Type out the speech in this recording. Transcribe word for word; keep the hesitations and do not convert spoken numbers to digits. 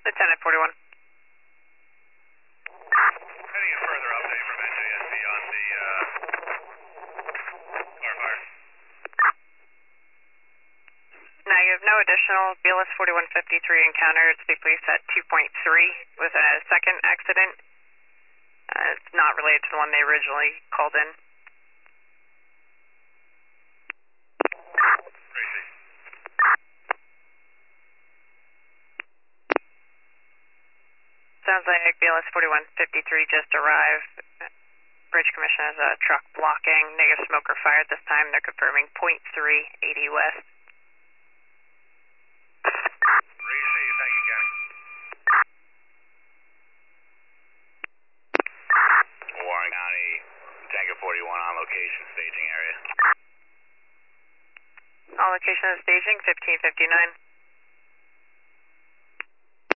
Lieutenant forty-one. Any further update from N J S B on the uh, car fire? Now you have no additional B L S forty-one fifty-three encountered city police at two point three with a second accident. Uh, it's not related to the one they originally called in. Tracy. Sounds like B L S forty-one fifty-three just arrived. Bridge Commission has a truck blocking. Negative smoker fired this time. They're confirming point three, eighty west. Tracy, thank you, Kenny. Warren County, Tango forty-one on location, staging area. On location of staging, fifteen fifty-nine.